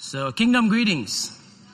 So, kingdom greetings.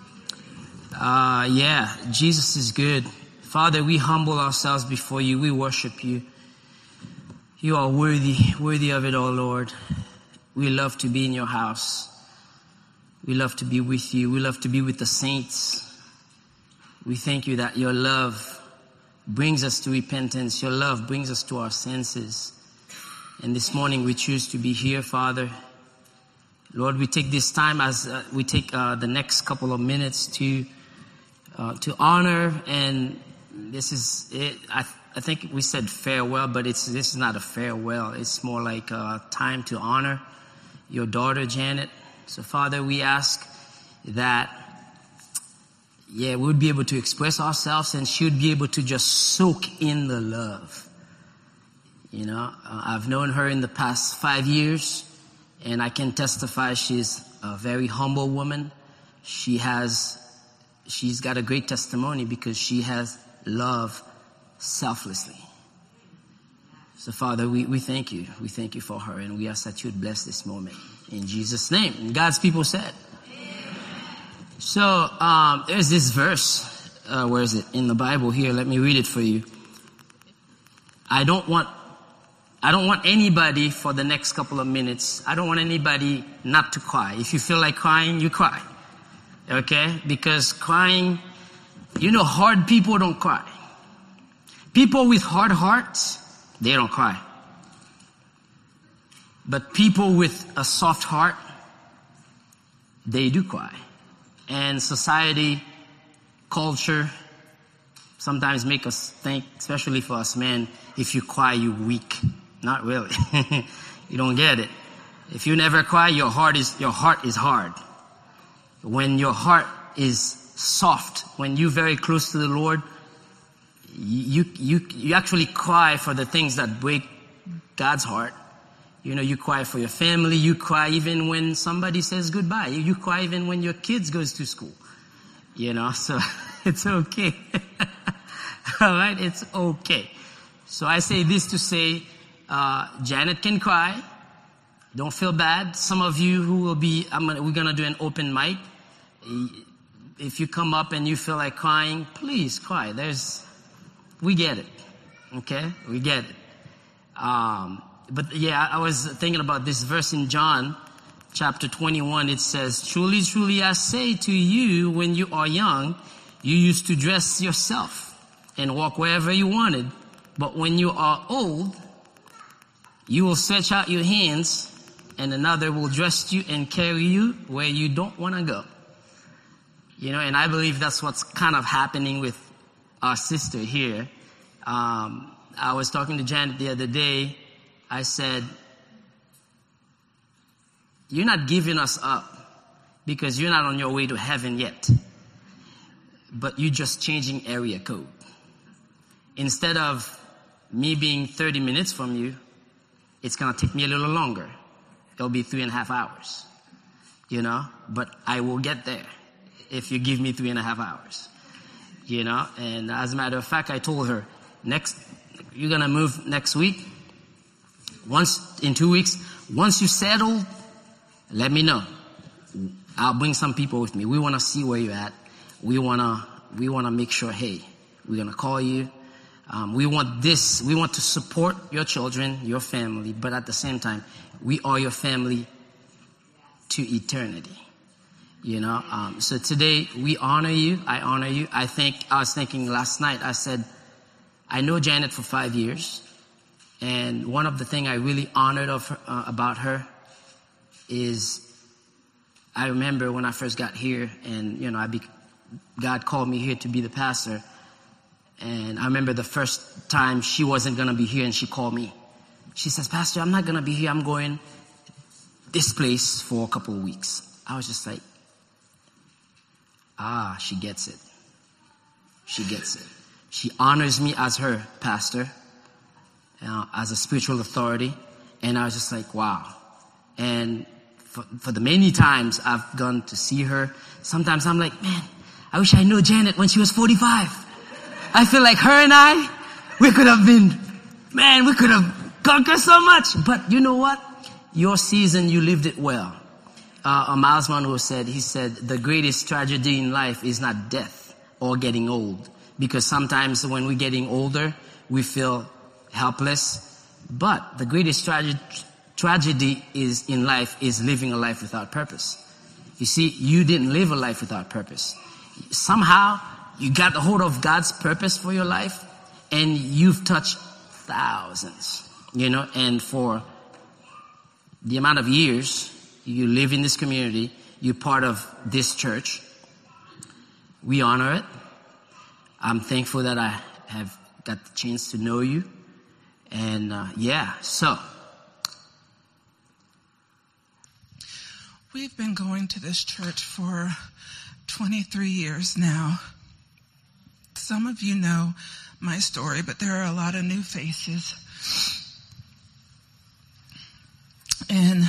Jesus is good. Father, we humble ourselves before you. We worship you. You are worthy of it all, Lord. We love to be in your house. We love to be with you. We love to be with the saints. We thank you that your love brings us to repentance. Your love brings us to our senses. And this morning we choose to be here, Father. Lord, we take this time as we take the next couple of minutes to honor, and this is it. I think we said farewell, but this is not a farewell. It's more like a time to honor your daughter, Janet. So, Father, we ask that, we would be able to express ourselves, and she would be able to just soak in the love. You know, I've known her in the past 5 years. And I can testify she's a very humble woman. She's got a great testimony because she has love selflessly. So Father, we thank you. We thank you for her, and we ask that you would bless this moment. In Jesus' name. And God's people said. Amen. So, there's this verse, where is it? In the Bible here. Let me read it for you. I don't want anybody for the next couple of minutes. I don't want anybody not to cry. If you feel like crying, you cry. Okay? Because crying, hard people don't cry. People with hard hearts, they don't cry. But people with a soft heart, they do cry. And society, culture, sometimes make us think, especially for us men, if you cry, you're weak. Not really. You don't get it. If you never cry, your heart is hard. When your heart is soft, when you're very close to the Lord, you actually cry for the things that break God's heart. You cry for your family. You cry even when somebody says goodbye. You cry even when your kids goes to school. So it's okay. All right, it's okay. So I say this to say, Janet can cry. Don't feel bad. Some of you who will be, we're gonna do an open mic. If you come up and you feel like crying, please cry. We get it. Okay? We get it. I was thinking about this verse in John chapter 21. It says, "Truly, truly, I say to you, when you are young, you used to dress yourself and walk wherever you wanted. But when you are old, you will stretch out your hands, and another will dress you and carry you where you don't want to go." And I believe that's what's kind of happening with our sister here. I was talking to Janet the other day. I said, "You're not giving us up because you're not on your way to heaven yet. But you're just changing area code. Instead of me being 30 minutes from you, it's going to take me a little longer. It'll be 3.5 hours, but I will get there if you give me 3.5 hours, and as a matter of fact, I told her you're going to move next week. In 2 weeks, once you settle, let me know. I'll bring some people with me. We want to see where you're at. We want to make sure, hey, we're going to call you. We want to support your children, your family, but at the same time, we are your family to eternity. So today we honor you. I honor you. I was thinking last night, I said, I know Janet for 5 years. And one of the things I really honored about her is I remember when I first got here and, God called me here to be the pastor. And I remember the first time she wasn't going to be here and she called me. She says, "Pastor, I'm not going to be here. I'm going this place for a couple of weeks." I was just like, she gets it. She gets it. She honors me as her pastor, as a spiritual authority. And I was just like, wow. And for the many times I've gone to see her, sometimes I'm like, man, I wish I knew Janet when she was 45. I feel like her and we could have conquered so much. But you know what? Your season, you lived it well. Miles Monroe said, the greatest tragedy in life is not death or getting old. Because sometimes when we're getting older, we feel helpless. But the greatest tragedy in life is living a life without purpose. You see, you didn't live a life without purpose. Somehow, you got a hold of God's purpose for your life, and you've touched thousands, and for the amount of years you live in this community, you're part of this church. We honor it. I'm thankful that I have got the chance to know you. And so. We've been going to this church for 23 years now. Some of you know my story, but there are a lot of new faces. In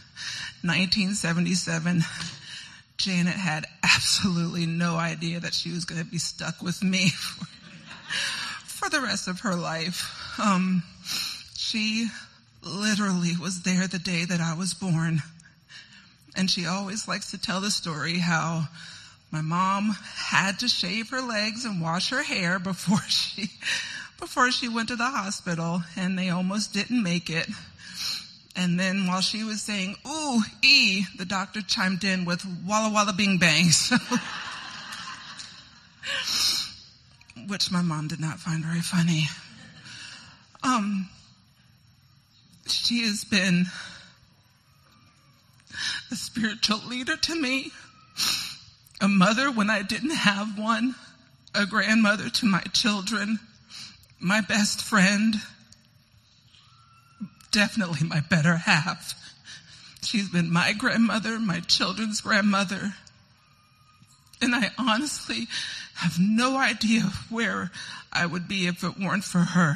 1977, Janet had absolutely no idea that she was going to be stuck with me for the rest of her life. She literally was there the day that I was born. And she always likes to tell the story how my mom had to shave her legs and wash her hair before she went to the hospital, and they almost didn't make it. And then while she was saying, ooh, ee, the doctor chimed in with walla walla bing bang. Which my mom did not find very funny. She has been a spiritual leader to me, a mother when I didn't have one, a grandmother to my children, my best friend, definitely my better half. She's been my grandmother, my children's grandmother, and I honestly have no idea where I would be if it weren't for her.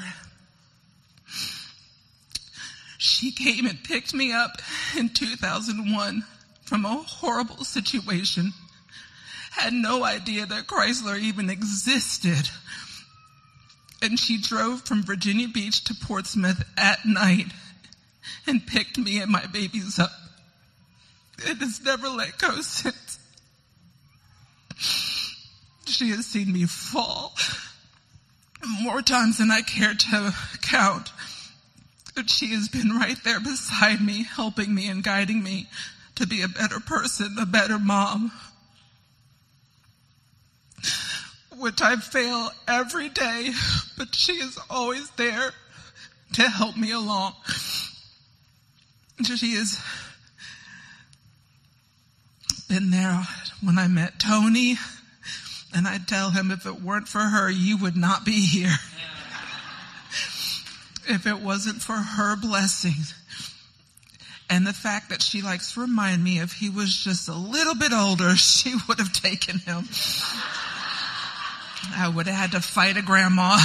She came and picked me up in 2001 from a horrible situation. Had no idea that Chrysler even existed. And she drove from Virginia Beach to Portsmouth at night and picked me and my babies up. It has never let go since. She has seen me fall more times than I care to count. But she has been right there beside me, helping me and guiding me to be a better person, a better mom. Which I fail every day, but she is always there to help me along. She has been there when I met Tony, and I tell him if it weren't for her, you would not be here. If it wasn't for her blessing and the fact that she likes to remind me if he was just a little bit older, she would have taken him. I would have had to fight a grandma.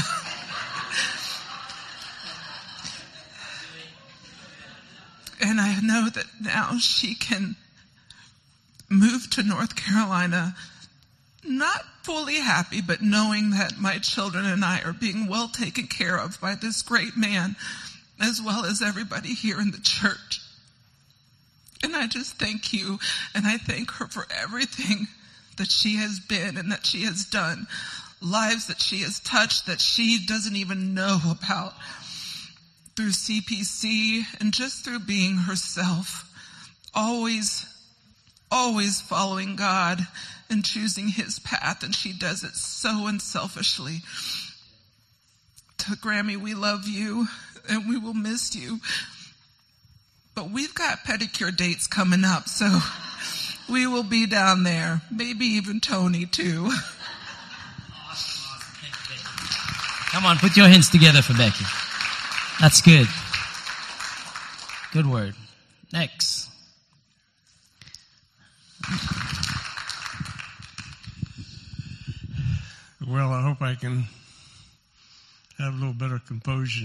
And I know that now she can move to North Carolina, not fully happy, but knowing that my children and I are being well taken care of by this great man, as well as everybody here in the church. And I just thank you, and I thank her for everything that she has been and that she has done, lives that she has touched that she doesn't even know about, through CPC and just through being herself, always following God and choosing his path, and she does it so unselfishly. To Grammy, we love you and we will miss you, but we've got pedicure dates coming up, so we will be down there, maybe even Tony too. Awesome. Thank you, Becky. Come on, put your hands together for Becky. That's good. Good word. Next. Well, I hope I can have a little better composure.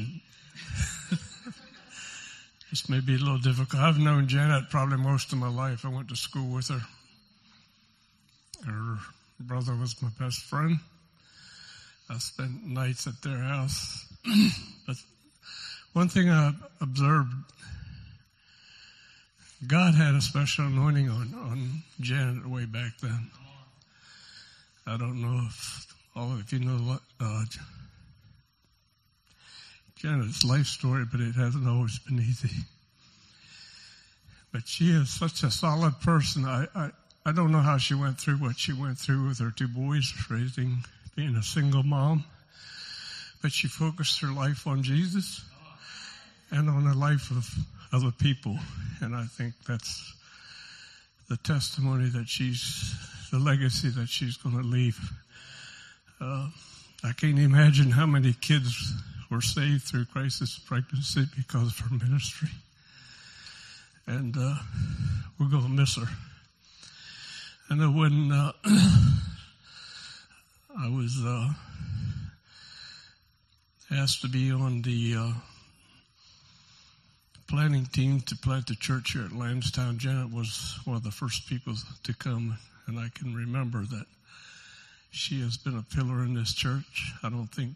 This may be a little difficult. I've known Janet probably most of my life. I went to school with her. Her brother was my best friend. I spent nights at their house. But one thing I observed God had a special anointing on Janet way back then. I don't know if all of you know Janet's life story, but it hasn't always been easy. But she is such a solid person. I don't know how she went through what she went through with her two boys, being a single mom. But she focused her life on Jesus and on the life of other people. And I think that's the testimony that the legacy that she's going to leave. I can't imagine how many kids were saved through crisis pregnancy because of her ministry. And we're going to miss her. I know when I was asked to be on the planning team to plant the church here at Lansdowne, Janet was one of the first people to come, and I can remember that she has been a pillar in this church. I don't think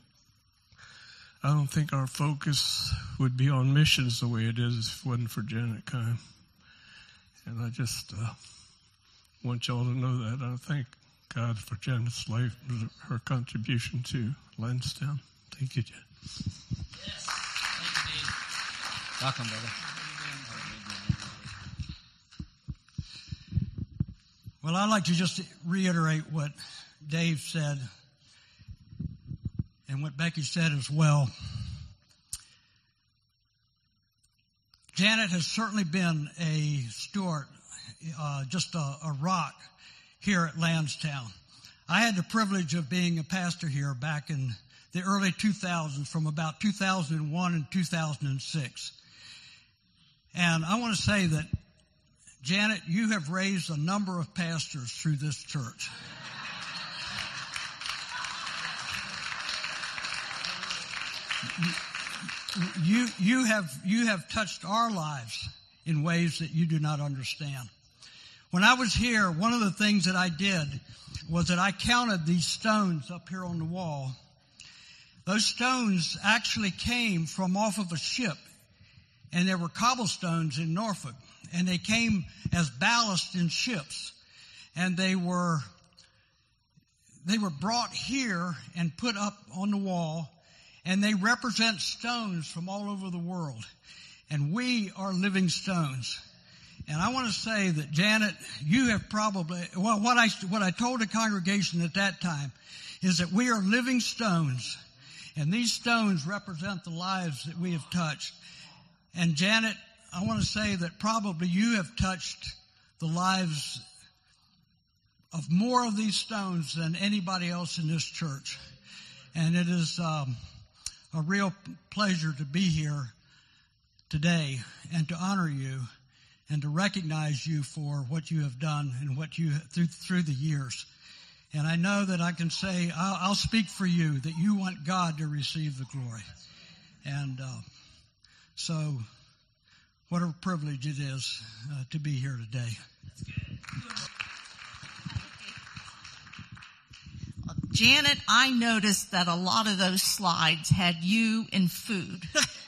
our focus would be on missions the way it is if it wasn't for Janet Kime. And I just want y'all to know that. I thank God for Janet's life, her contribution to Lansdowne. Thank you, Janet. Yes. Thank you, Dave. Welcome, brother. Well, I'd like to just reiterate what Dave said and what Becky said as well. Janet has certainly been a steward, just a rock here at Lansdowne. I had the privilege of being a pastor here back in the early 2000s, from about 2001 and 2006. And I want to say that, Janet, you have raised a number of pastors through this church. You have touched our lives in ways that you do not understand. When I was here, one of the things that I did was that I counted these stones up here on the wall. Those stones actually came from off of a ship, and there were cobblestones in Norfolk, and they came as ballast in ships, and they were brought here and put up on the wall, and they represent stones from all over the world, and we are living stones. And I want to say that, Janet, you have probably, well, what I told the congregation at that time is that we are living stones, and these stones represent the lives that we have touched. And Janet, I want to say that probably you have touched the lives of more of these stones than anybody else in this church. And it is a real pleasure to be here today and to honor you and to recognize you for what you have done and what you through the years. And I know that I can say, I'll speak for you, that you want God to receive the glory. And so what a privilege it is to be here today. Janet, I noticed that a lot of those slides had you and food.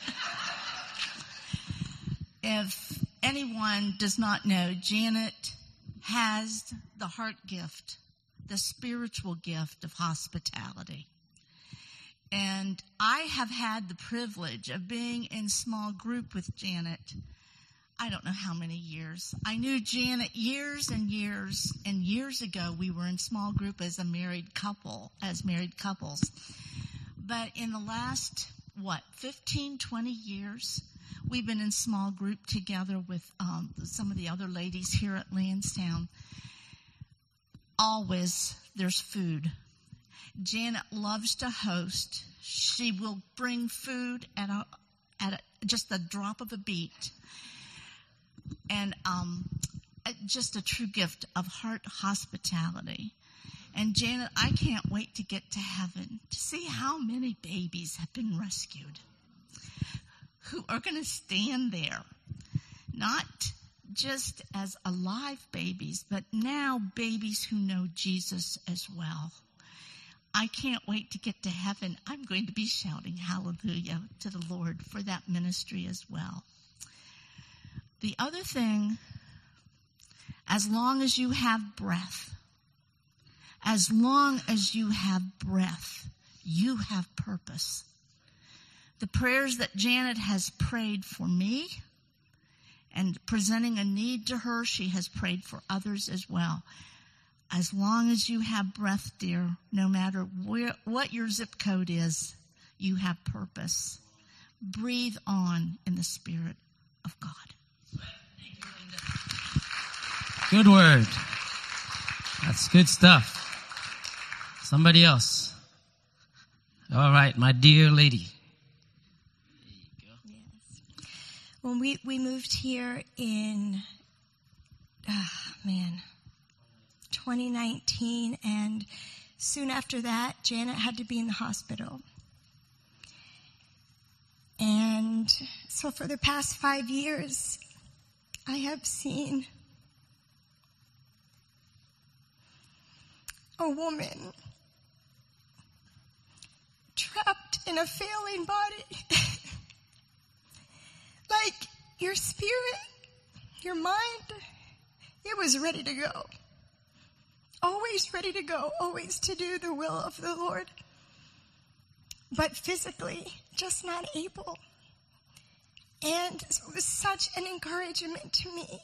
If anyone does not know, Janet has the heart gift, the spiritual gift of hospitality. And I have had the privilege of being in small group with Janet. I don't know how many years. I knew Janet years and years, and years ago we were in small group as married couples. But in the last, 15, 20 years, we've been in small group together with some of the other ladies here at Lansdowne. Always there's food. Janet loves to host. She will bring food at just the drop of a beat. And just a true gift of heart hospitality. And Janet, I can't wait to get to heaven to see how many babies have been rescued who are going to stand there, not just as alive babies, but now babies who know Jesus as well. I can't wait to get to heaven. I'm going to be shouting hallelujah to the Lord for that ministry as well. The other thing, as long as you have breath, you have purpose. The prayers that Janet has prayed for me and presenting a need to her, she has prayed for others as well. As long as you have breath, dear, no matter what your zip code is, you have purpose. Breathe on in the Spirit of God. Good word. That's good stuff. Somebody else. All right, my dear lady. When we moved here in, 2019, and soon after that, Janet had to be in the hospital. And so for the past 5 years, I have seen a woman trapped in a failing body. Like your spirit, your mind, it was ready to go. Always ready to go, always to do the will of the Lord. But physically, just not able. And so it was such an encouragement to me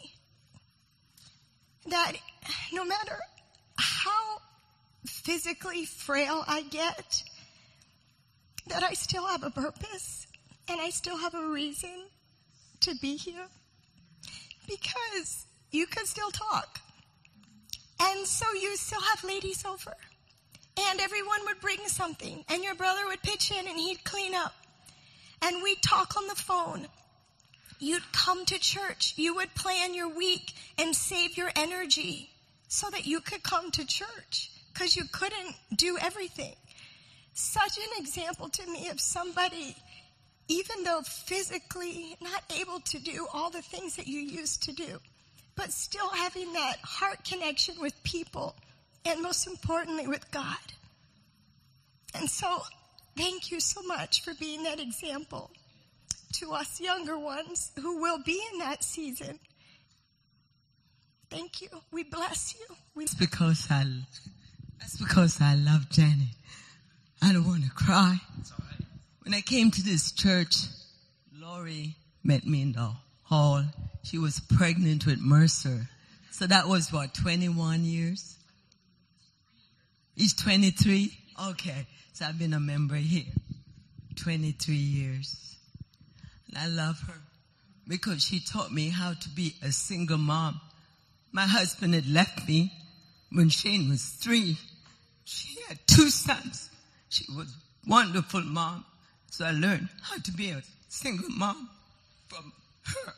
that no matter how physically frail I get, that I still have a purpose and I still have a reason to be here, because you could still talk, and so you still have ladies over, and everyone would bring something, and your brother would pitch in and he'd clean up, and we'd talk on the phone. You'd come to church. You would plan your week and save your energy so that you could come to church, because you couldn't do everything. Such an example to me of somebody, even though physically not able to do all the things that you used to do, but still having that heart connection with people, and most importantly with God. And so, thank you so much for being that example to us younger ones who will be in that season. Thank you. We bless you. That's because I love Janet. I don't want to cry. When I came to this church, Lori met me in the hall. She was pregnant with Mercer. So that was, 21 years? He's 23? Okay. So I've been a member here 23 years. And I love her because she taught me how to be a single mom. My husband had left me when Shane was 3. She had 2 sons. She was a wonderful mom. So I learned how to be a single mom from her.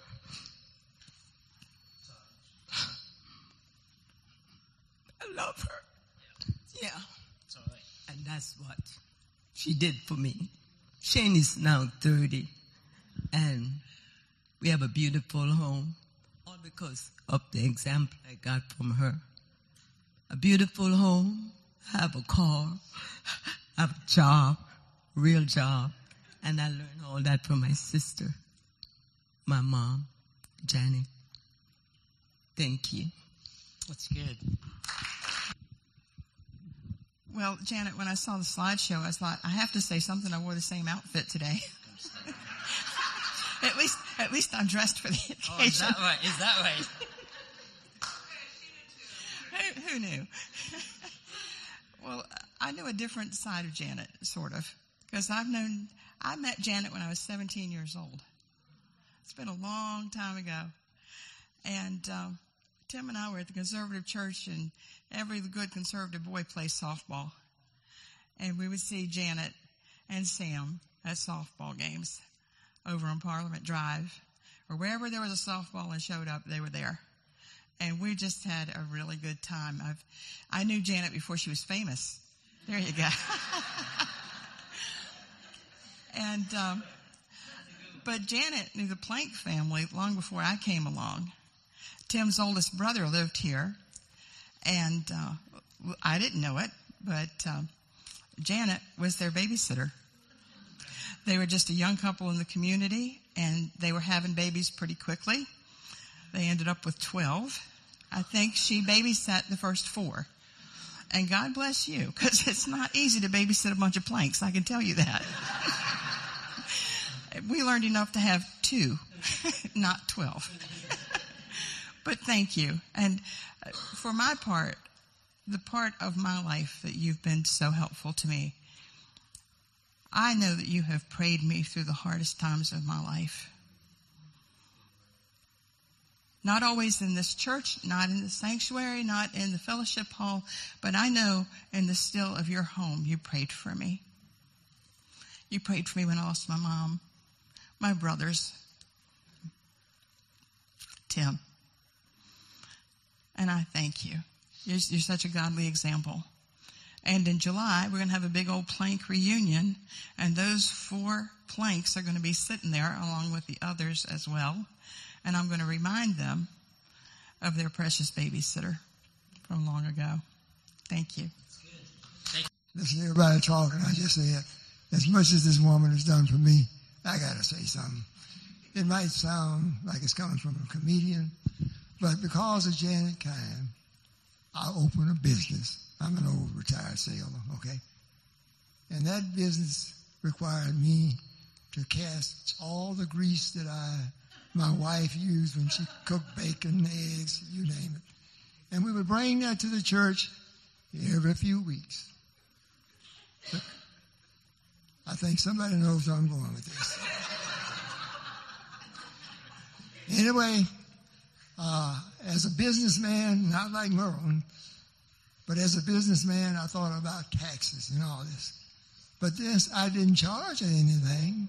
I love her. Yeah. And that's what she did for me. Shane is now 30. And we have a beautiful home. All because of the example I got from her. A beautiful home. I have a car. I have a job. Real job. And I learned all that from my sister, my mom, Janet. Thank you. That's good. Well, Janet, when I saw the slideshow, I thought, I have to say something. I wore the same outfit today. At least I'm dressed for the occasion. Oh, is that right? Is that right? Who knew? Well, I knew a different side of Janet, sort of, because I met Janet when I was 17 years old. It's been a long time ago. And Tim and I were at the conservative church, and every good conservative boy plays softball. And we would see Janet and Sam at softball games over on Parliament Drive, or wherever there was a softball and showed up, they were there. And we just had a really good time. I knew Janet before she was famous. There you go. And but Janet knew the Plank family long before I came along. Tim's oldest brother lived here, and I didn't know it, but Janet was their babysitter. They were just a young couple in the community, and they were having babies pretty quickly. they ended up with 12. I think she babysat the first 4. And God bless you, because it's not easy to babysit a bunch of planks. I can tell you that. We learned enough to have 2, not 12. But thank you. And for my part, the part of my life that you've been so helpful to me, I know that you have prayed me through the hardest times of my life. Not always in this church, not in the sanctuary, not in the fellowship hall, but I know in the still of your home, you prayed for me. You prayed for me when I lost my mom, my brothers, Tim. And I thank you. You're such a godly example. And in July, we're going to have a big old plank reunion, and those 4 planks are going to be sitting there along with the others as well. And I'm going to remind them of their precious babysitter from long ago. Thank you. Listen to everybody talking. I just said, as much as this woman has done for me, I got to say something. It might sound like it's coming from a comedian, but because of Janet Kime, I opened a business. I'm an old retired sailor, okay? And that business required me to cast all the grease that my wife used when she cooked bacon, eggs, you name it. And we would bring that to the church every few weeks. But I think somebody knows where I'm going with this. Anyway, as a businessman, not like Merlin, but as a businessman, I thought about taxes and all this. But this, I didn't charge anything.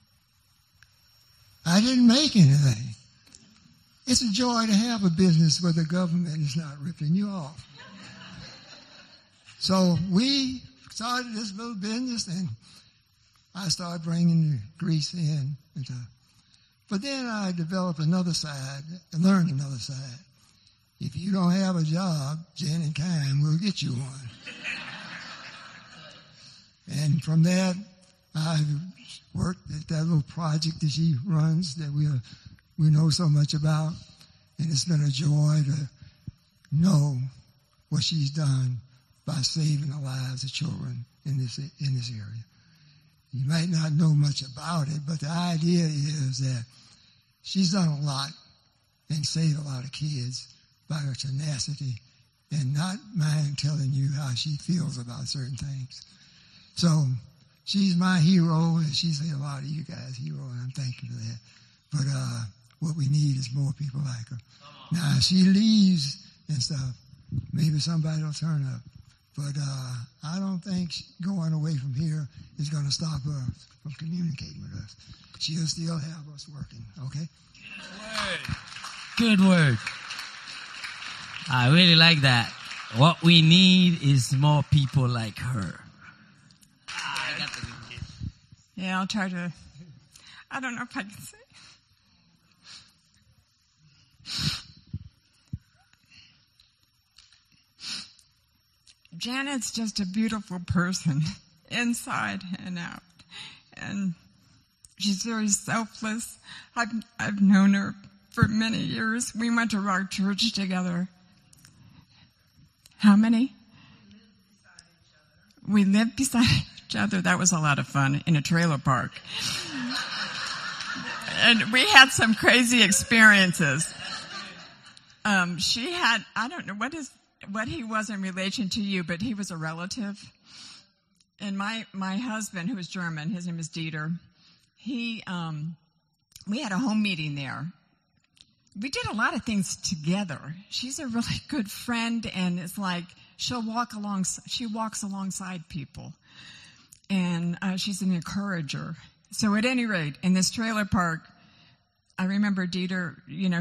I didn't make anything. It's a joy to have a business where the government is not ripping you off. So we started this little business, and I started bringing the grease in. But then I developed another side and learned another side. If you don't have a job, Janet Kime will get you one. And from that, I've worked at that little project that she runs that we know so much about. And it's been a joy to know what she's done by saving the lives of children in this area. You might not know much about it, but the idea is that she's done a lot and saved a lot of kids by her tenacity and not mind telling you how she feels about certain things. So she's my hero, and she's a lot of you guys' hero, and I'm thankful for that. But what we need is more people like her. Now, if she leaves and stuff, maybe somebody will turn up. But I don't think going away from here is going to stop her from communicating with us. She'll still have us working, okay? Good word. I really like that. What we need is more people like her. Yeah, I'll try to. I don't know if I can say. Janet's just a beautiful person, inside and out. And she's very selfless. I've known her for many years. We went to Rock Church together. How many? We lived beside each other. That was a lot of fun in a trailer park. And we had some crazy experiences. She had, I don't know what he was in relation to you, but he was a relative. And my husband, who was German, his name is Dieter, we had a home meeting there. We did a lot of things together. She's a really good friend, and it's like she walks alongside people. And she's an encourager. So at any rate, in this trailer park, I remember Dieter,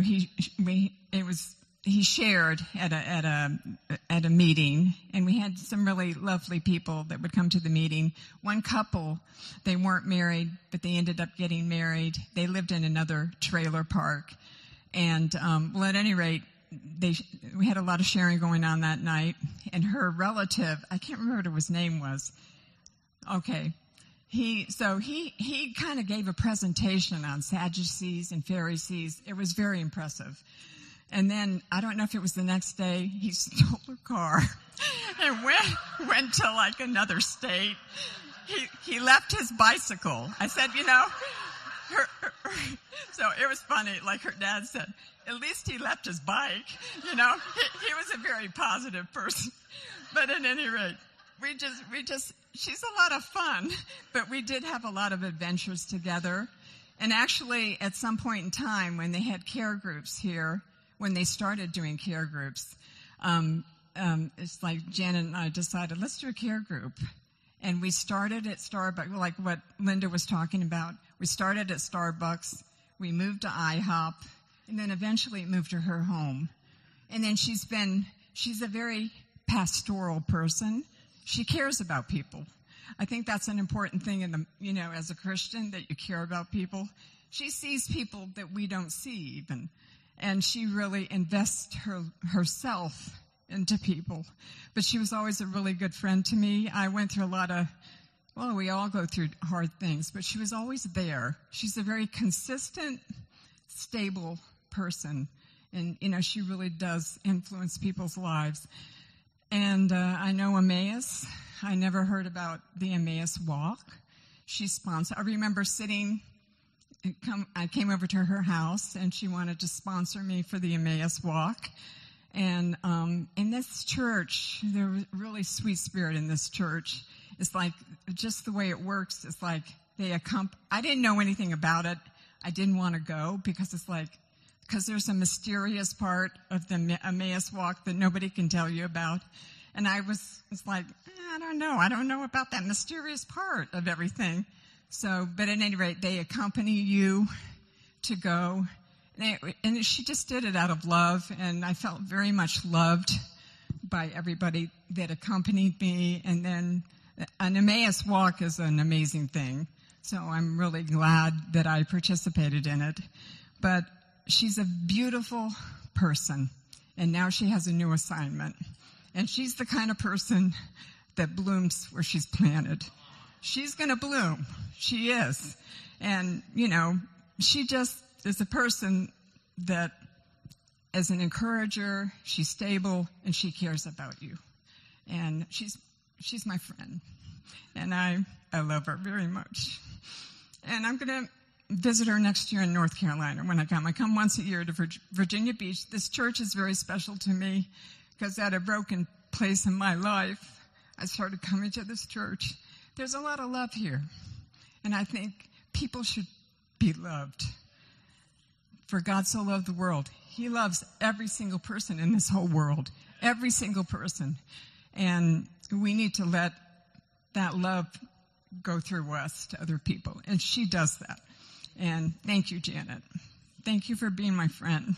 he shared at a meeting, and we had some really lovely people that would come to the meeting. One couple, they weren't married, but they ended up getting married. They lived in another trailer park. And, at any rate, we had a lot of sharing going on that night. And her relative, I can't remember what his name was. Okay. He kind of gave a presentation on Sadducees and Pharisees. It was very impressive. And then, I don't know if it was the next day, he stole her car and went to like another state. He left his bicycle. I said, so it was funny, like her dad said, at least he left his bike. He was a very positive person. But at any rate, she's a lot of fun, but we did have a lot of adventures together. And actually, at some point in time, when they had care groups here, when they started doing care groups, it's like Janet and I decided, let's do a care group. And we started at Starbucks, like what Linda was talking about. We started at Starbucks, we moved to IHOP, and then eventually moved to her home. And then she's a very pastoral person. She cares about people. I think that's an important thing as a Christian, that you care about people. She sees people that we don't see even. And she really invests herself into people. But she was always a really good friend to me. I went through we all go through hard things, but she was always there. She's a very consistent, stable person. And, she really does influence people's lives. And I know Emmaus. I never heard about the Emmaus Walk. She sponsored. I remember I came over to her house, and she wanted to sponsor me for the Emmaus Walk. And in this church, there was a really sweet spirit in this church. It's like, just the way it works, it's like I didn't know anything about it. I didn't want to go because there's a mysterious part of the Emmaus Walk that nobody can tell you about. And it's like, I don't know. I don't know about that mysterious part of everything. So, but at any rate, they accompany you to go. And she just did it out of love, and I felt very much loved by everybody that accompanied me. And then an Emmaus Walk is an amazing thing, so I'm really glad that I participated in it. But she's a beautiful person, and now she has a new assignment. And she's the kind of person that blooms where she's planted. She's going to bloom. She is. And, she just is a person that, as an encourager, she's stable and she cares about you. And she's my friend. And I love her very much. And I'm going to visit her next year in North Carolina when I come. I come once a year to Virginia Beach. This church is very special to me because at a broken place in my life, I started coming to this church. There's a lot of love here. And I think people should be loved. For God so loved the world. He loves every single person in this whole world. Every single person. And we need to let that love go through us to other people. And she does that. And thank you, Janet. Thank you for being my friend.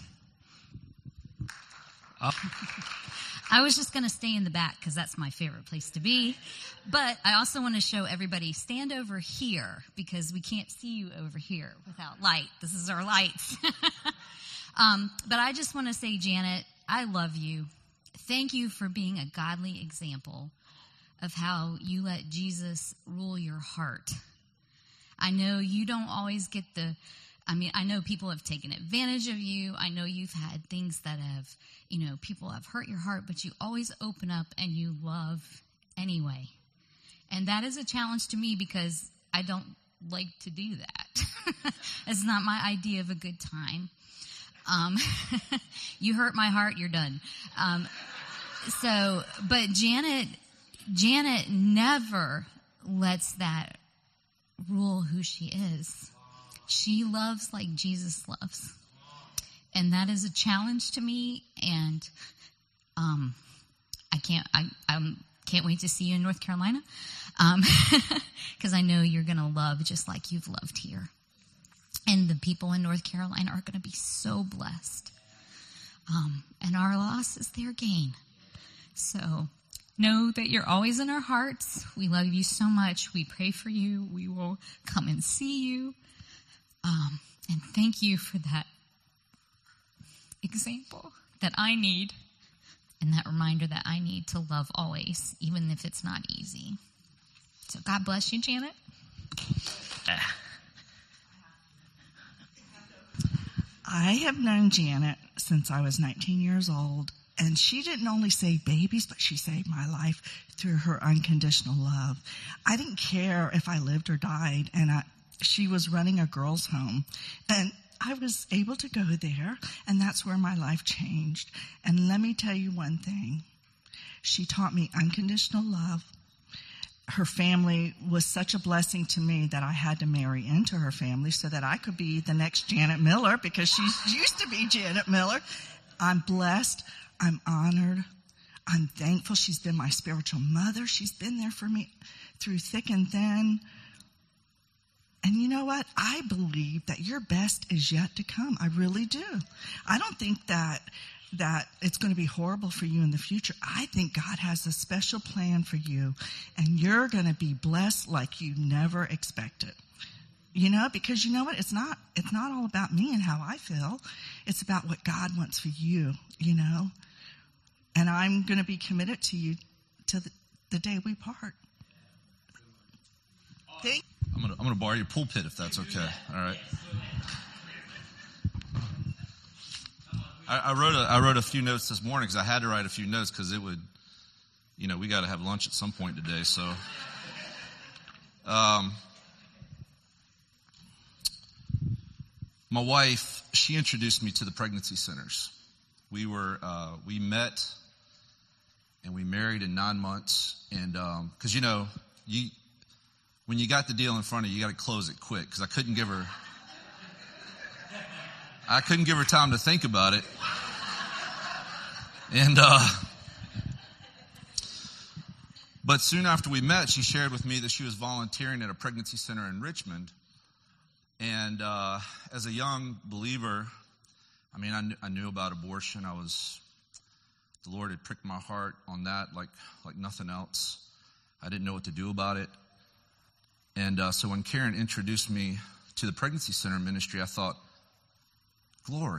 I was just going to stay in the back because that's my favorite place to be. But I also want to show everybody, stand over here because we can't see you over here without light. This is our lights. But I just want to say, Janet, I love you. Thank you for being a godly example of how you let Jesus rule your heart. I know you don't always get I know people have taken advantage of you. I know you've had things that have, people have hurt your heart, but you always open up and you love anyway. And that is a challenge to me because I don't like to do that. It's not my idea of a good time. You hurt my heart, you're done. But Janet never lets that rule who she is. She loves like Jesus loves. And that is a challenge to me. And I can't wait to see you in North Carolina. Because I know you're going to love just like you've loved here. And the people in North Carolina are going to be so blessed. And our loss is their gain. So know that you're always in our hearts. We love you so much. We pray for you. We will come and see you. And thank you for that example that I need and that reminder that I need to love always, even if it's not easy. So God bless you, Janet. I have known Janet since I was 19 years old, and she didn't only save babies, but she saved my life through her unconditional love. I didn't care if I lived or died, and she was running a girls' home, and I was able to go there, and that's where my life changed. And let me tell you one thing. She taught me unconditional love. Her family was such a blessing to me that I had to marry into her family so that I could be the next Janet Miller, because she used to be Janet Miller. I'm blessed. I'm honored. I'm thankful. She's been my spiritual mother. She's been there for me through thick and thin. And you know what? I believe that your best is yet to come. I really do. I don't think that it's going to be horrible for you in the future. I think God has a special plan for you, and you're going to be blessed like you never expected. You know, because you know what? It's not all about me and how I feel. It's about what God wants for you, you know. And I'm going to be committed to you till the day we part. I'm going to borrow your pulpit if that's okay. All right. I wrote a few notes this morning because I had to write a few notes because it would, you know, we got to have lunch at some point today. So, my wife, she introduced me to the pregnancy centers. We met and we married in 9 months. And, cause you know, when you got the deal in front of you, you got to close it quick. Cause I couldn't give her time to think about it. And, but soon after we met, she shared with me that she was volunteering at a pregnancy center in Richmond. And, as a young believer, I mean, I knew about abortion. The Lord had pricked my heart on that like nothing else. I didn't know what to do about it. And, so when Karen introduced me to the pregnancy center ministry, I thought, glory.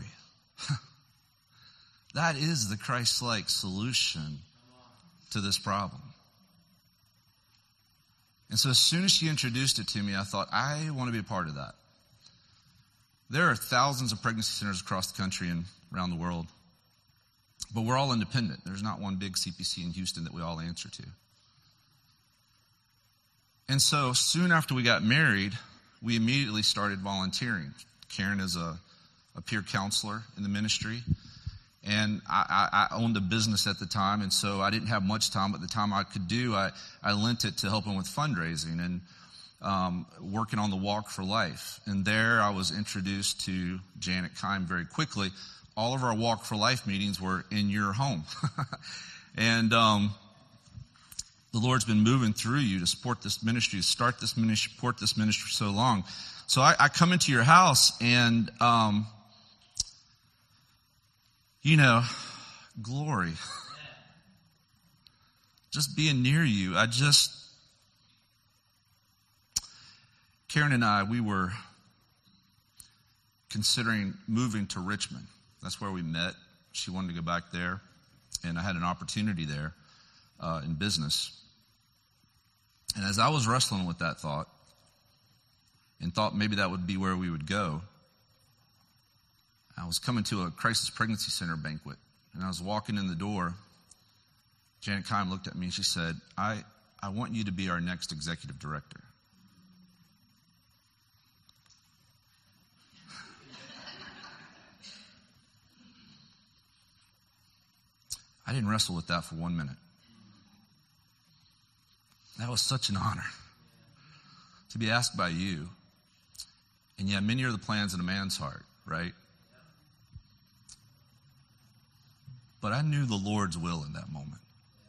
That is the Christ-like solution to this problem. And so as soon as she introduced it to me, I thought, I want to be a part of that. There are thousands of pregnancy centers across the country and around the world, but we're all independent. There's not one big CPC in Houston that we all answer to. And so soon after we got married, we immediately started volunteering. Karen is a peer counselor in the ministry. And I owned a business at the time, and so I didn't have much time, but the time I could do, I lent it to helping with fundraising and working on the Walk for Life. And there I was introduced to Janet Kime very quickly. All of our Walk for Life meetings were in your home. And the Lord's been moving through you to support this ministry, to start this ministry, support this ministry for so long. So I come into your house and, you know, glory. Just being near you. Karen and I, we were considering moving to Richmond. That's where we met. She wanted to go back there, and I had an opportunity there in business. And as I was wrestling with that thought, and thought maybe that would be where we would go, I was coming to a crisis pregnancy center banquet, and I was walking in the door. Janet Kime looked at me and she said, I want you to be our next executive director. I didn't wrestle with that for 1 minute. That was such an honor to be asked by you. And yet many are the plans in a man's heart, right? But I knew the Lord's will in that moment.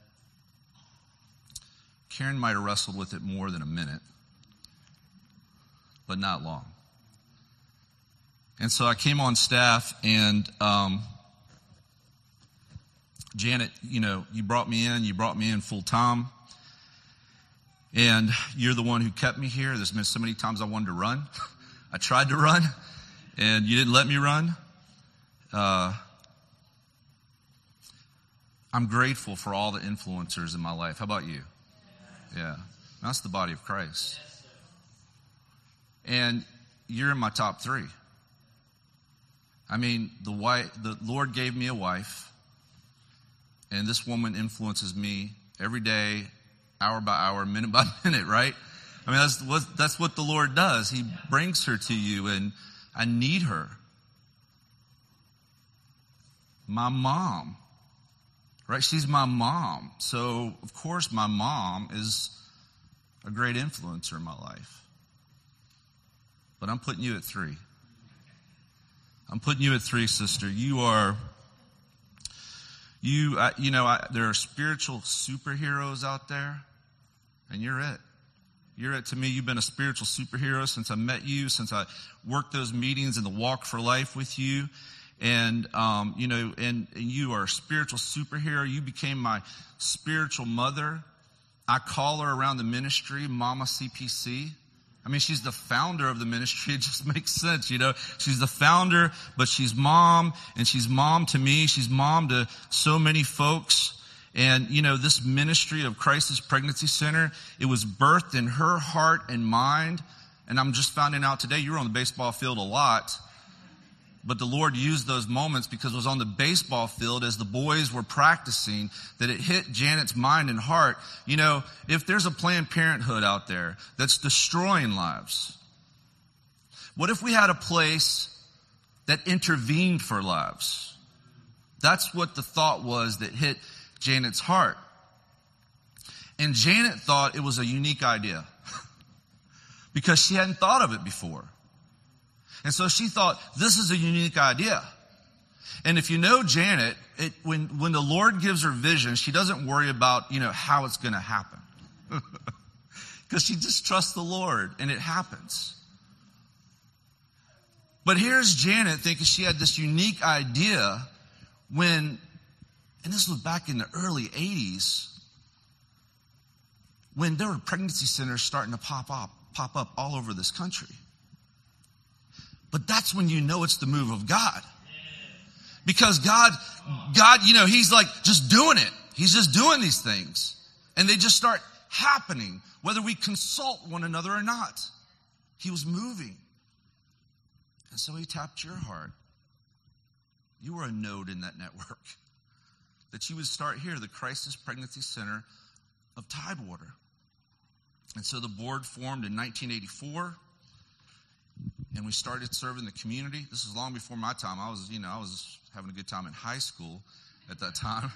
Karen might have wrestled with it more than a minute, but not long. And so I came on staff, and Janet, you know, you brought me in full time. And you're the one who kept me here. There's been so many times I wanted to run. I tried to run, and you didn't let me run. I'm grateful for all the influencers in my life. How about you? Yeah. That's the body of Christ. And you're in my top 3. I mean, the Lord gave me a wife, and this woman influences me every day, hour by hour, minute by minute, right? I mean, that's what the Lord does. He brings her to you, and I need her. My mom, right? She's my mom. So, of course, my mom is a great influencer in my life. But I'm putting you at 3. I'm putting you at 3, sister. There are spiritual superheroes out there, and you're it. You're it to me. You've been a spiritual superhero since I met you, since I worked those meetings in the Walk for Life with you. And, and you are a spiritual superhero. You became my spiritual mother. I call her around the ministry Mama CPC. I mean, she's the founder of the ministry. It just makes sense, you know. She's the founder, but she's mom, and she's mom to me. She's mom to so many folks. And, this ministry of Crisis Pregnancy Center, it was birthed in her heart and mind. And I'm just finding out today, you were on the baseball field a lot. But the Lord used those moments because it was on the baseball field as the boys were practicing that it hit Janet's mind and heart. If there's a Planned Parenthood out there that's destroying lives, what if we had a place that intervened for lives? That's what the thought was that hit Janet's heart. And Janet thought it was a unique idea because she hadn't thought of it before. And so she thought, this is a unique idea. And if you know Janet, when the Lord gives her vision, she doesn't worry about, how it's going to happen. Because she just trusts the Lord, and it happens. But here's Janet thinking she had this unique idea and this was back in the early 80s, when there were pregnancy centers starting to pop up all over this country. But that's when you know it's the move of God. Because God, He's like just doing it. He's just doing these things. And they just start happening, whether we consult one another or not. He was moving. And so He tapped your heart. You were a node in that network. That you would start here, the Crisis Pregnancy Center of Tidewater. And so the board formed in 1984. And we started serving the community. This was long before my time. I was having a good time in high school at that time.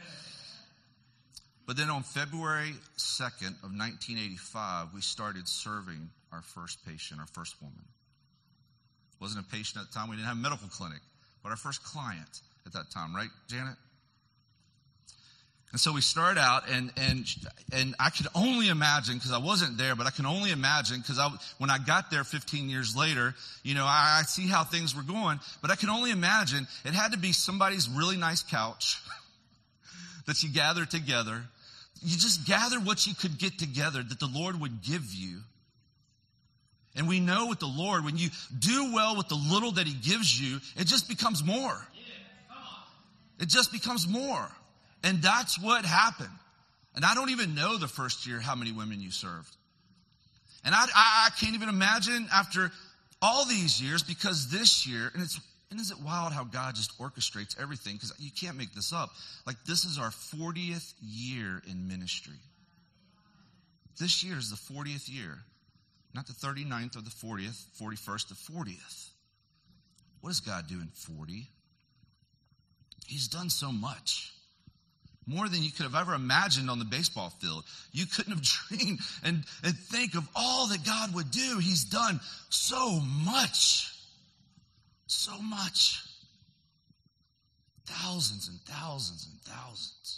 But then on February 2nd of 1985, we started serving our first patient, our first woman. Wasn't a patient at the time. We didn't have a medical clinic, but our first client at that time, right, Janet? And so we start out, and I could only imagine, because I wasn't there, but I can only imagine, because when I got there 15 years later, I see how things were going, but I can only imagine it had to be somebody's really nice couch that you gathered together. You just gather what you could get together that the Lord would give you. And we know with the Lord, when you do well with the little that He gives you, it just becomes more. It just becomes more. And that's what happened. And I don't even know the first year how many women you served. And I can't even imagine after all these years, because this year, and is it wild how God just orchestrates everything? Because you can't make this up. Like, this is our 40th year in ministry. This year is the 40th year. Not the 39th or the 40th, 41st, the 40th. What does God do in 40? He's done so much. More than you could have ever imagined on the baseball field. You couldn't have dreamed and think of all that God would do. He's done so much. So much. Thousands and thousands and thousands.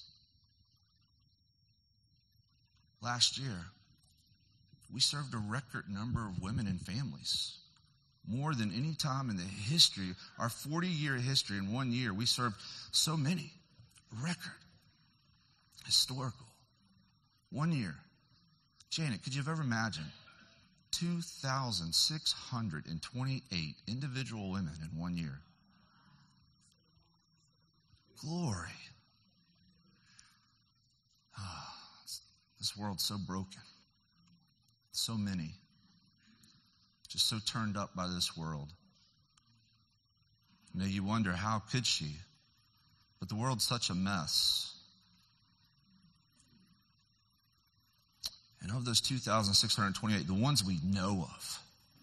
Last year, we served a record number of women and families. More than any time in the history, our 40-year history, in 1 year, we served so many. Record. Historical. 1 year. Janet, could you have ever imagined 2,628 individual women in 1 year? Glory. This world's so broken. So many. Just so turned up by this world. You wonder, how could she? But the world's such a mess. And of those 2,628, the ones we know of,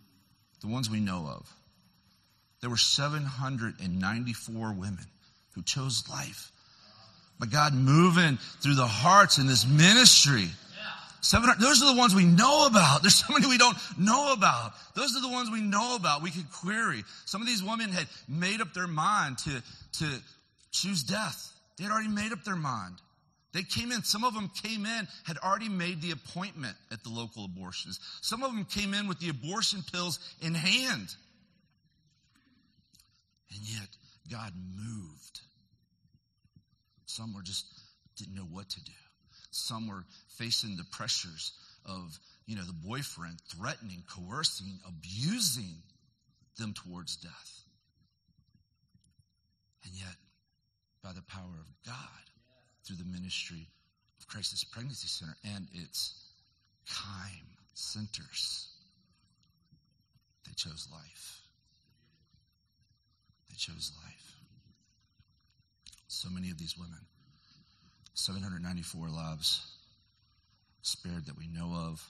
there were 794 women who chose life. But God moving through the hearts in this ministry. 700, those are the ones we know about. There's so many we don't know about. Those are the ones we know about. We could query. Some of these women had made up their mind to choose death. They had already made up their mind. They came in. Some of them came in, had already made the appointment at the local abortions. Some of them came in with the abortion pills in hand. And yet, God moved. Some were just didn't know what to do. Some were facing the pressures of, the boyfriend threatening, coercing, abusing them towards death. And yet, by the power of God, through the ministry of Crisis Pregnancy Center and its Kime centers, they chose life. They chose life. So many of these women, 794 lives spared that we know of.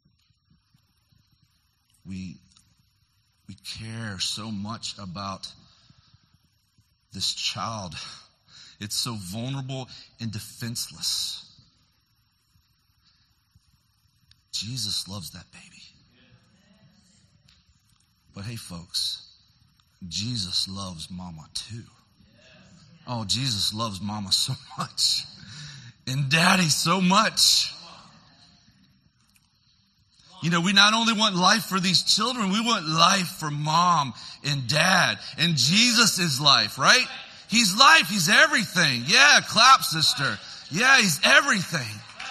We care so much about this child. It's so vulnerable and defenseless. Jesus loves that baby. But hey, folks, Jesus loves mama too. Oh, Jesus loves mama so much. And daddy so much. We not only want life for these children, we want life for mom and dad. And Jesus is life, right? He's life. He's everything. Yeah, clap, sister. Yeah, he's everything.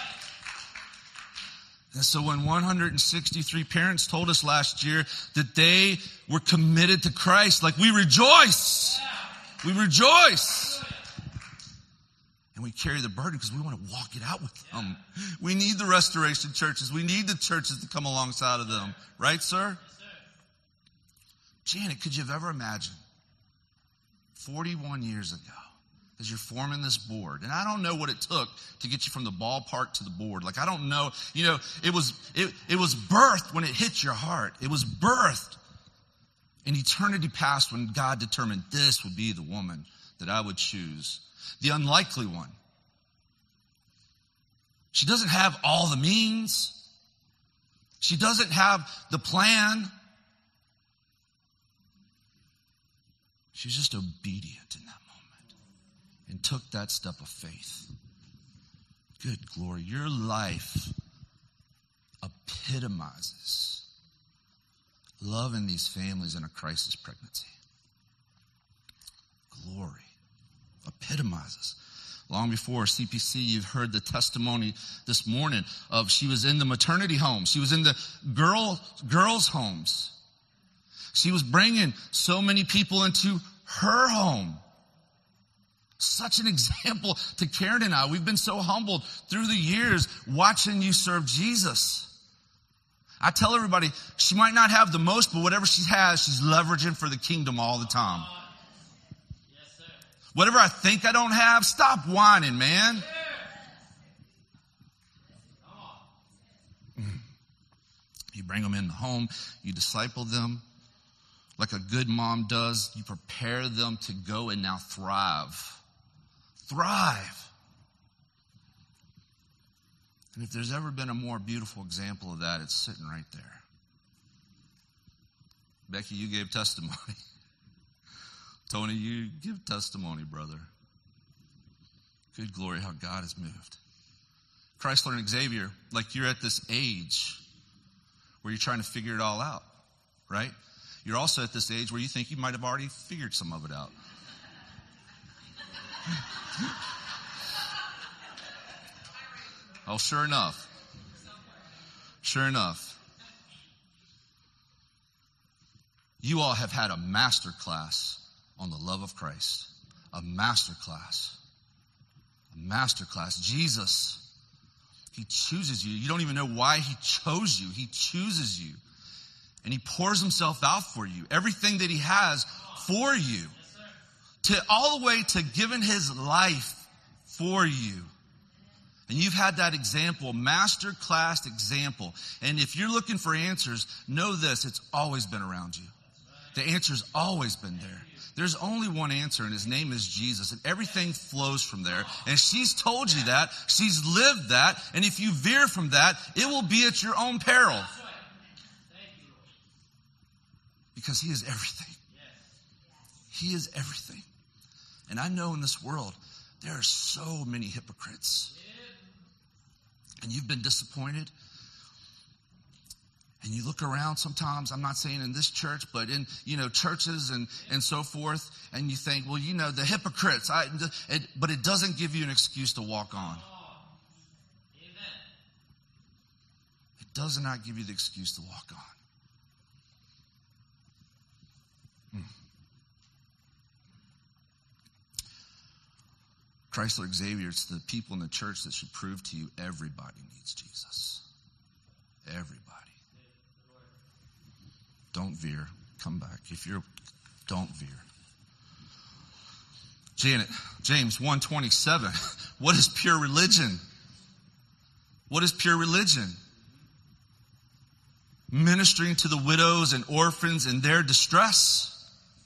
And so when 163 parents told us last year that they were committed to Christ, we rejoice. We rejoice. And we carry the burden because we want to walk it out with them. We need the restoration churches. We need the churches to come alongside of them. Right, sir? Janet, could you have ever imagined 41 years ago, as you're forming this board, and I don't know what it took to get you from the ballpark to the board. I don't know. It was birthed when it hit your heart. It was birthed in eternity past when God determined this would be the woman that I would choose. The unlikely one. She doesn't have all the means. She doesn't have the plan. She's just obedient in that moment and took that step of faith. Good glory. Your life epitomizes loving these families in a crisis pregnancy. Glory. Epitomizes. Long before CPC, you've heard the testimony this morning of she was in the maternity home. She was in the girls' homes. She was bringing so many people into her home. Such an example to Karen and I. We've been so humbled through the years watching you serve Jesus. I tell everybody, she might not have the most, but whatever she has, she's leveraging for the kingdom all the time. Whatever I think I don't have, stop whining, man. You bring them in the home, you disciple them like a good mom does. You prepare them to go and now thrive. Thrive. And if there's ever been a more beautiful example of that, it's sitting right there. Becky, you gave testimony. Tony, you give testimony, brother. Good glory how God has moved. Chrysler and Xavier, you're at this age where you're trying to figure it all out, right? You're also at this age where you think you might have already figured some of it out. Oh, sure enough. Sure enough. You all have had a master class on the love of Christ. A master class. A master class. Jesus, he chooses you. You don't even know why he chose you. He chooses you. And he pours himself out for you. Everything that he has for you. all the way to giving his life for you. And you've had that example, master class example. And if you're looking for answers, know this, it's always been around you. The answer's always been there. There's only one answer, and his name is Jesus. And everything flows from there. And she's told you that. She's lived that. And if you veer from that, it will be at your own peril. Because he is everything. He is everything. And I know in this world, there are so many hypocrites. And you've been disappointed. And you look around sometimes, I'm not saying in this church, but in, churches and so forth, and you think, well, the hypocrites, but it doesn't give you an excuse to walk on. It does not give you the excuse to walk on. Chrysler Xavier, it's the people in the church that should prove to you everybody needs Jesus. Everybody. Don't veer. Come back. Don't veer. James 1:27. What is pure religion? What is pure religion? Ministering to the widows and orphans in their distress.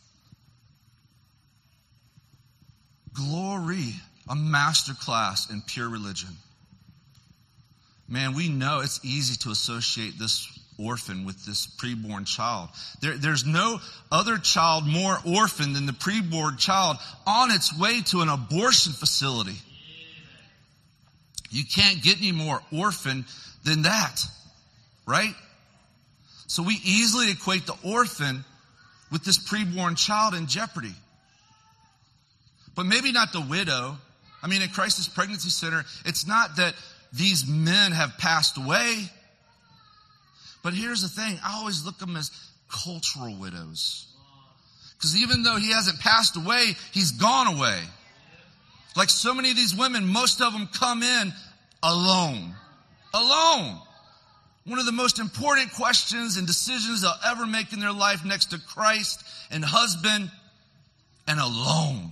Glory, a masterclass in pure religion. Man, we know it's easy to associate this orphan with this preborn child. There's no other child more orphan than the preborn child on its way to an abortion facility. You can't get any more orphan than that, right? So we easily equate the orphan with this preborn child in jeopardy. But maybe not the widow. I mean, in Crisis Pregnancy Center, it's not that these men have passed away. But here's the thing. I always look at them as cultural widows. Because even though he hasn't passed away, he's gone away. Like so many of these women, most of them come in alone. Alone. One of the most important questions and decisions they'll ever make in their life next to Christ and husband, and alone.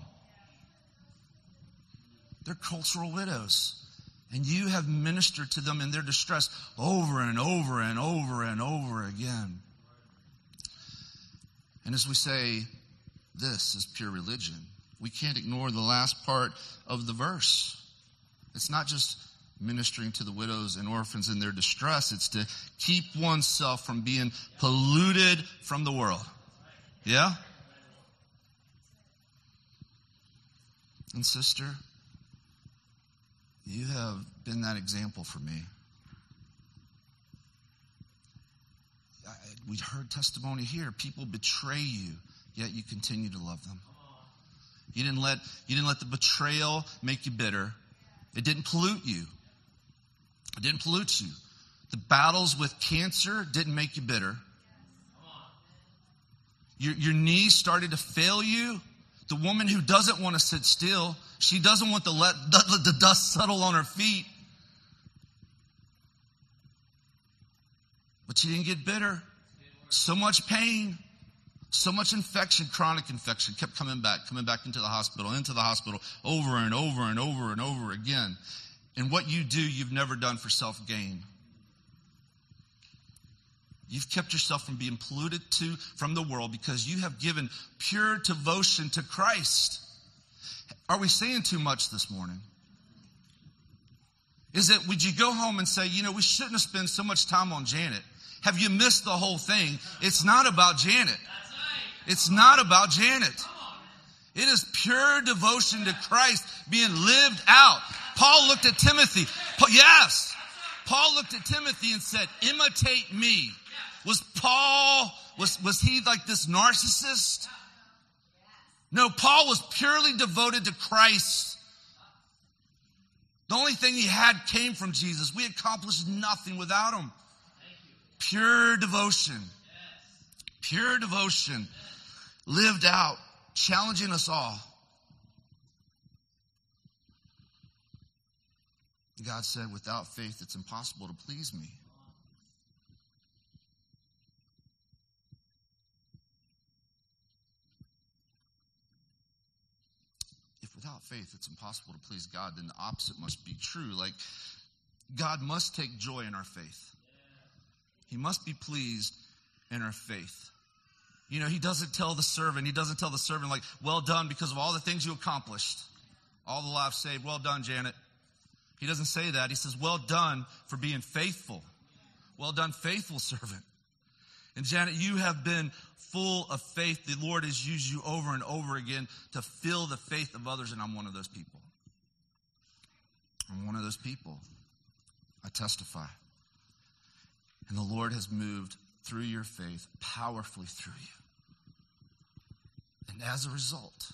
They're cultural widows. And you have ministered to them in their distress over and over and over and over again. And as we say, this is pure religion. We can't ignore the last part of the verse. It's not just ministering to the widows and orphans in their distress. It's to keep oneself from being polluted from the world. Yeah? And sister, you have been that example for me. We heard testimony here. People betray you, yet you continue to love them. You didn't let the betrayal make you bitter. It didn't pollute you. It didn't pollute you. The battles with cancer didn't make you bitter. Your knees started to fail you. The woman who doesn't want to sit still, she doesn't want to let the dust settle on her feet. But she didn't get bitter. So much pain, so much infection, chronic infection, kept coming back into the hospital, over and over and over and over again. And what you do, you've never done for self-gain. You've kept yourself from being polluted from the world because you have given pure devotion to Christ. Are we saying too much this morning? Would you go home and say, we shouldn't have spent so much time on Janet? Have you missed the whole thing? It's not about Janet. It's not about Janet. It is pure devotion to Christ being lived out. Paul looked at Timothy. Paul looked at Timothy and said, imitate me. Was he like this narcissist? No, Paul was purely devoted to Christ. The only thing he had came from Jesus. We accomplished nothing without him. Pure devotion. Pure devotion. Lived out, challenging us all. God said, without faith, it's impossible to please me. faith, it's impossible to please God, then the opposite must be true. Like, God must take joy in our faith. He must be pleased in our faith. You know, he doesn't tell the servant, like, well done because of all the things you accomplished. All the lives saved. Well done, Janet. He doesn't say that. He says, well done for being faithful. Well done, faithful servant. And Janet, you have been full of faith. The Lord has used you over and over again to fill the faith of others, and I'm one of those people. I'm one of those people. I testify. And the Lord has moved through your faith, powerfully through you. And as a result,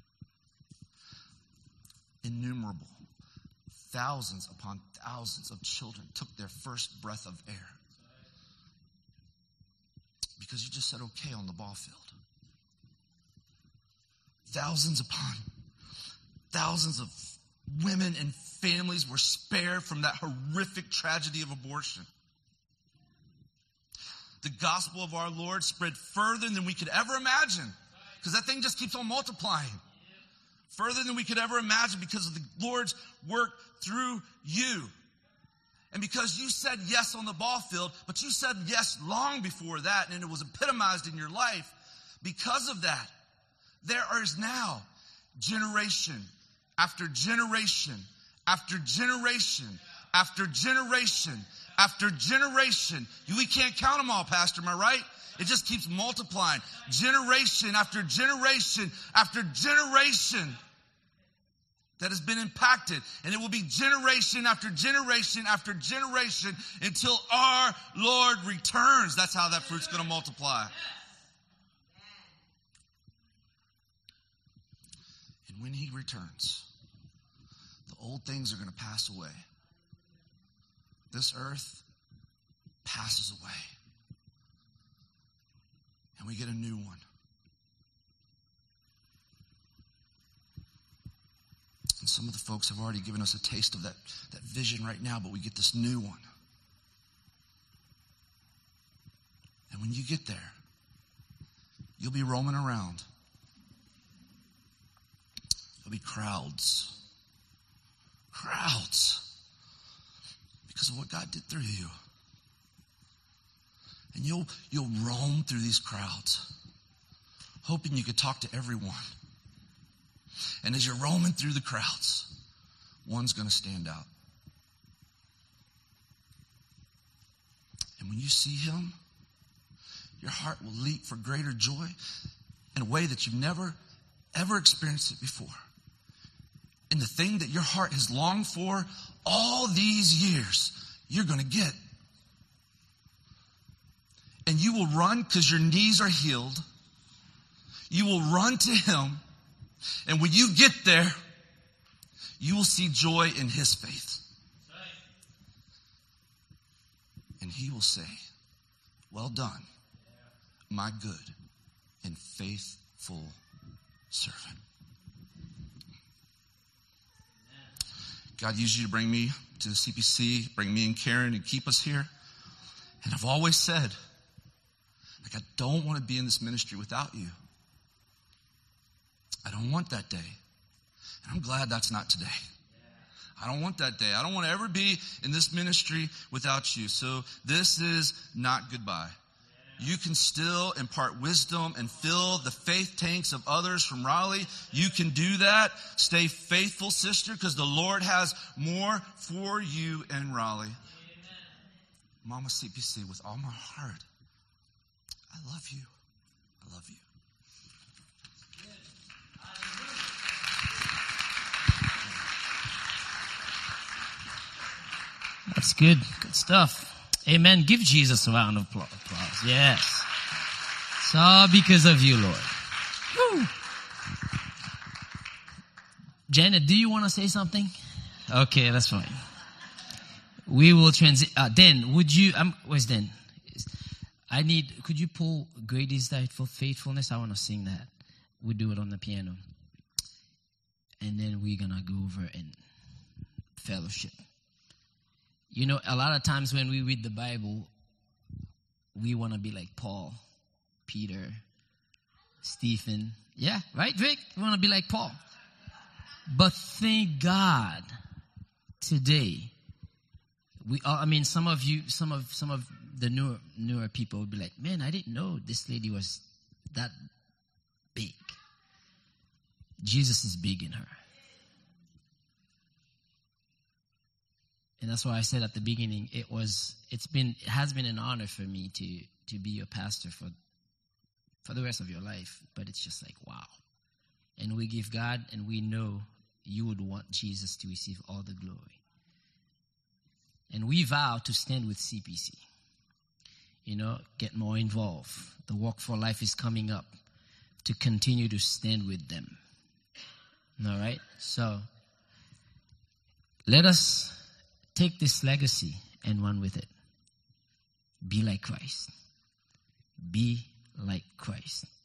innumerable, thousands upon thousands of children took their first breath of air. Because you just said okay on the ball field. Thousands upon thousands of women and families were spared from that horrific tragedy of abortion. The gospel of our Lord spread further than we could ever imagine. Because that thing just keeps on multiplying. Further than we could ever imagine because of the Lord's work through you. And because you said yes on the ball field, but you said yes long before that, and it was epitomized in your life. Because of that, there is now generation after generation after generation after generation after generation. We can't count them all, Pastor, am I right? It just keeps multiplying. Generation after generation after generation that has been impacted. And it will be generation after generation after generation until our Lord returns. That's how that fruit's going to multiply. And when he returns, the old things are going to pass away. This earth passes away. And we get a new one. And some of the folks have already given us a taste of that vision right now, but we get this new one. And when you get there, you'll be roaming around. There'll be crowds. Crowds. Because of what God did through you. And you'll roam through these crowds, hoping you could talk to everyone. And as you're roaming through the crowds, one's going to stand out. And when you see him, your heart will leap for greater joy in a way that you've never, ever experienced it before. And the thing that your heart has longed for all these years, you're going to get. And you will run because your knees are healed. You will run to him. And when you get there, you will see joy in his faith. And he will say, well done, my good and faithful servant. God used you to bring me to the CPC, bring me and Karen and keep us here. And I've always said, I don't want to be in this ministry without you. I don't want that day. And I'm glad that's not today. I don't want that day. I don't want to ever be in this ministry without you. So this is not goodbye. You can still impart wisdom and fill the faith tanks of others from Raleigh. You can do that. Stay faithful, sister, because the Lord has more for you in Raleigh. Mama CPC, with all my heart, I love you. I love you. That's good. Good stuff. Amen. Give Jesus a round of applause. Yes. It's all because of you, Lord. Woo. Janet, do you want to say something? Okay, that's fine. We will transit. Dan, would you, where's Dan? Could you pull Great is Thy Faithfulness? I want to sing that. We'll do it on the piano. And then we're going to go over and fellowship. You know, a lot of times when we read the Bible, we want to be like Paul, Peter, Stephen. Yeah, right, Drake? We want to be like Paul. But thank God today, some of the newer people would be like, man, I didn't know this lady was that big. Jesus is big in her. And that's why I said at the beginning, it has been an honor for me to be your pastor for the rest of your life. But it's just like, wow. And we give God, and we know you would want Jesus to receive all the glory. And we vow to stand with CPC. Get more involved. The Walk for Life is coming up to continue to stand with them. All right? So, let us take this legacy and run with it. Be like Christ. Be like Christ.